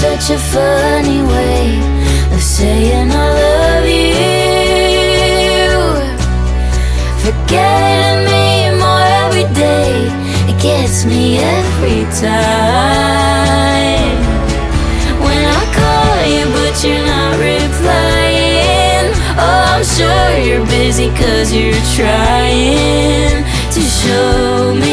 such a funny way of saying I love you. Forgetting me more every day, it gets me every time. When I call you but you're not replying, oh, I'm sure you're busy 'cause you're trying to show me